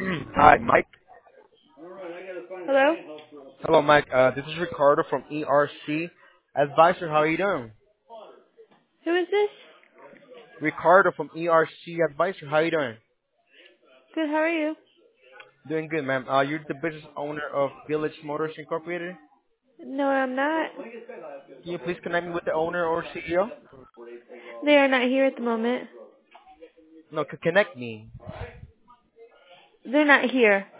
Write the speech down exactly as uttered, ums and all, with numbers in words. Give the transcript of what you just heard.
Hi, Mike. Hello? Hello, Mike. Uh, this is Ricardo from E R C Advisor. How are you doing? Who is this? Ricardo from E R C Advisor. How are you doing? Good, how are you? Doing good, ma'am. Uh, you're the business owner of Village Motors Incorporated. No, I'm not. Can you please connect me with the owner or C E O? They are not here at the moment. No, c- connect me. They're not here.